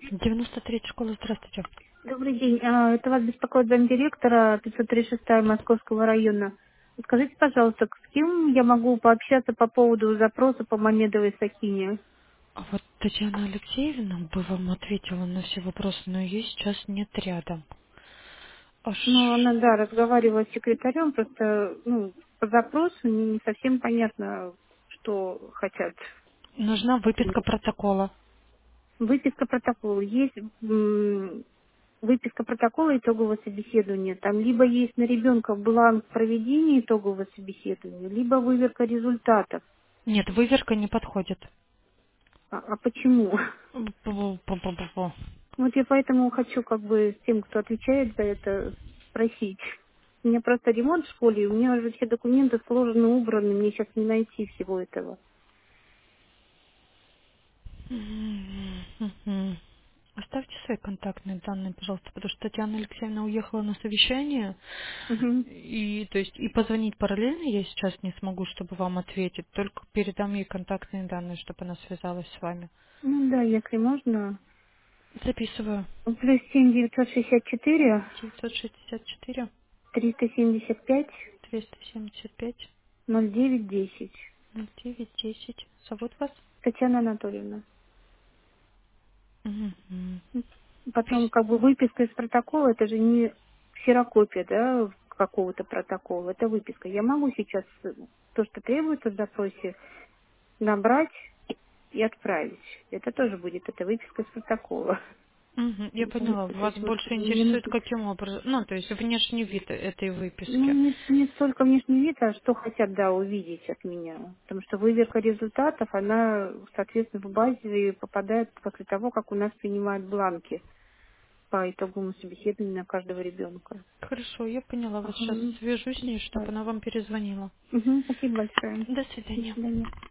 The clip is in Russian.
93 школа, здравствуйте. Добрый день. Это вас беспокоит замдиректора 536 Московского района. Скажите, пожалуйста, с кем я могу пообщаться по поводу запроса по Мамедовой Сакине? А вот Татьяна Алексеевна бы вам ответила на все вопросы, но ее сейчас нет рядом. Аж Ну, она, да, разговаривала с секретарем, просто, по запросу не совсем понятно, что хотят. нужна выписка протокола. Выписка протокола. Есть выписка протокола итогового собеседования. Там либо есть на ребенка бланк проведения итогового собеседования, либо выверка результатов. Нет, выверка не подходит. А почему? Пу-пу-пу-пу-пу. Вот я поэтому хочу как бы с тем, кто отвечает за это, спросить. У меня просто ремонт в школе, и у меня уже все документы сложены, убраны, мне сейчас не найти всего этого. Мгм. Оставьте свои контактные данные, пожалуйста, потому что Татьяна Алексеевна уехала на совещание, Мгм. и то есть и позвонить параллельно я сейчас не смогу, чтобы вам ответить, только передам ей контактные данные, чтобы она связалась с вами. Ну да, если можно. Записываю. Плюс 7 964 964 375 275 0910. 0910. Зовут вас? Татьяна Анатольевна. Мгм. Потом как бы выписка из протокола, это же не ксерокопия, да, какого-то протокола, это выписка. Я могу сейчас то, что требуется в запросе, набрать и отправить. Это тоже будет, это выписка из протокола. Мгм. Я поняла. То Вас есть вот больше мне интересует нужно, каким образом? Ну, то есть внешний вид этой ну, выписки. не столько внешний вид, а что хотят, да, увидеть от меня. Потому что выверка результатов, она, соответственно, в базе попадает после того, как у нас принимают бланки по итоговому собеседованию на каждого ребенка. Хорошо, я поняла. Вас сейчас Ага. свяжусь с ней, чтобы Да. она вам перезвонила. Спасибо большое. До До свидания. свидания.